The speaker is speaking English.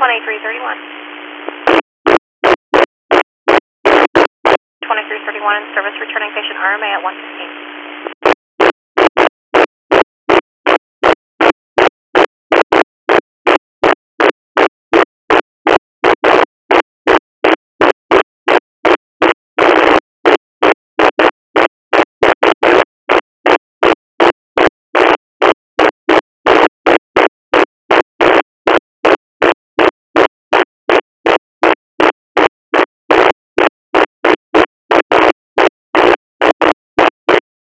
2331. 2331 in service returning patient RMA at 115.